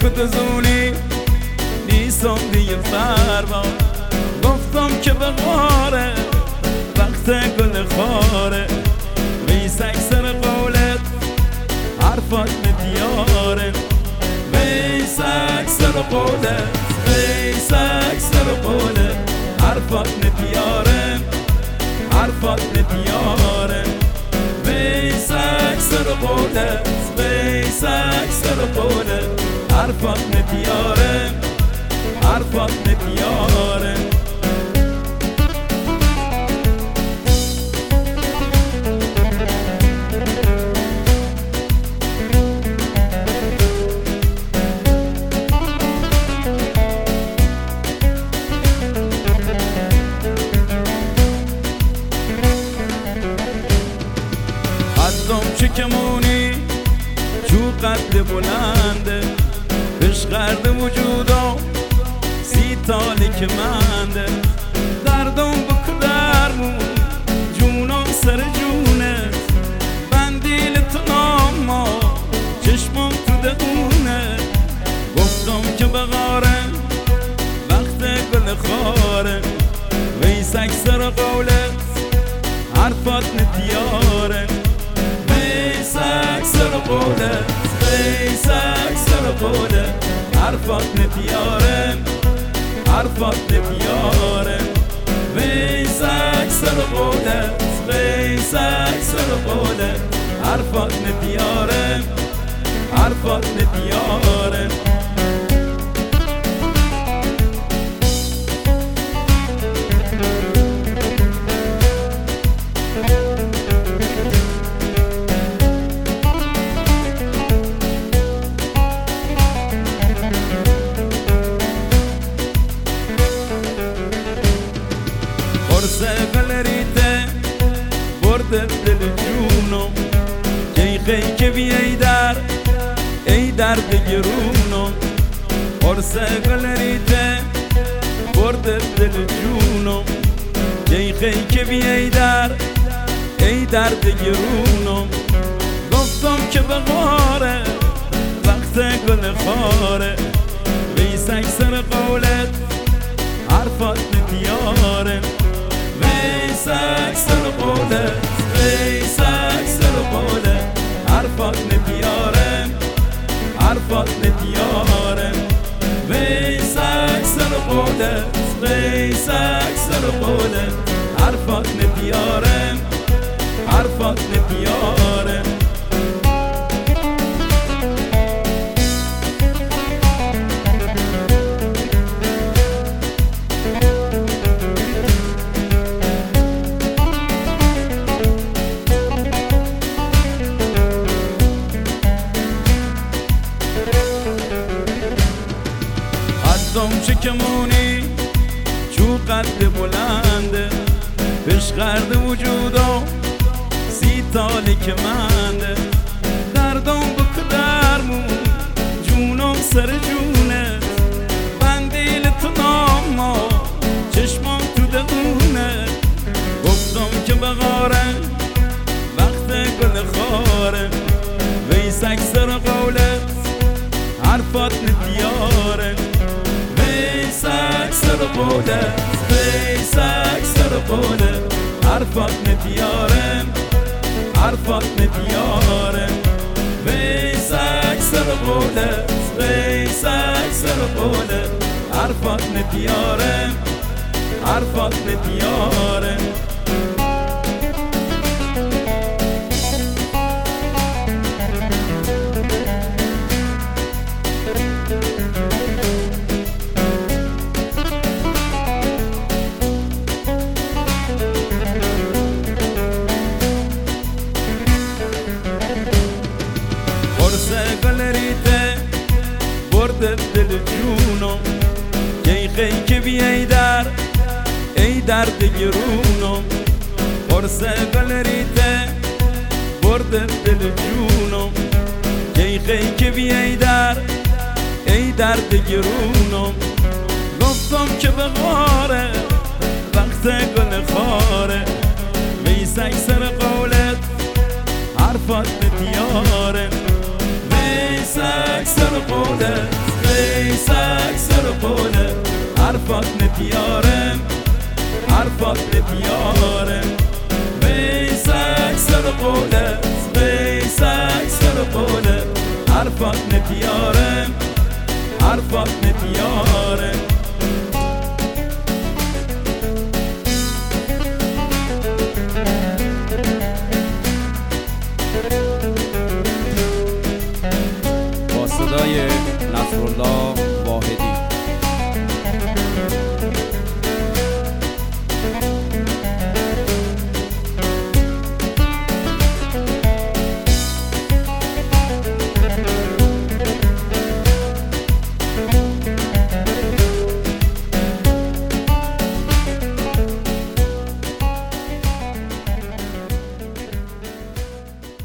کد زونی نیستم دیگه فرما گفتم که به غاره وقت گل خاره ویسک سر قولت حرفات ندیاره ویسک سر قولت ویسک سر قولت حرفات ندیاره حرفات ندیاره ویسک سر قولت ویسک سر قولت حرفات ندیاره حرفات ندیاره کمونی چو قد بلنده بشغرد وجودم سی تالی که منده دردم بکن درمون جونم سر جونت بندیل تو ناما چشمم تو دهونه گفتم که بغاره وقت گل خاره ویسک سر قولت حرفات ندیاره ویسک سر قولت ویسک سر قولت حرفات ندیاره حرفات ندیاره ویسک سر قولت ویسک سر قولت حرفات ندیاره حرفات ندیاره گلریته برده دل جونم کی خی که بی ای درد گرونم قرصه گلریته برده دل جونم کی خی که بی ای درد گرونم گفتم که بغاره وقت گل خاره ویسک سر قولت حرفات ندیاره ویسک سر قولت ویسک سر قولت حرفات ندیاره حرفات ندیاره ویسک سر قولت ویسک سر قولت حرفات ندیاره حرفات ندیاره چه کمونی چو قد بلنده بشغرد وجودم سی تالی که منده دردم بکن درمون جونم سر جونت بندیل تو ناما چشمم تو دهونه گفتم که بغاره وقت گل خاره ویسک سر قولت حرفات ندیاره ویسک سر قولت ویسک سر قولت حرفات ندیاره حرفات ندیاره ویسک سر قولت ویسک سر قولت حرفات ندیاره حرفات ندیاره گلریته برده دل جونم کی خی که بی ای درد گرونم قرصه گلریته برده دل جونم کی خی که بی ای درد گرونم گفتم که بغاره وقت گل خاره ویسک سر قولت حرفات ندیاره ویسک سر قولت ويسك سرقوله عرفك نتيارم عرفك نتيارم ويسك سرقوله ويسك سرقوله عرفك نتيارم عرفك نتيارم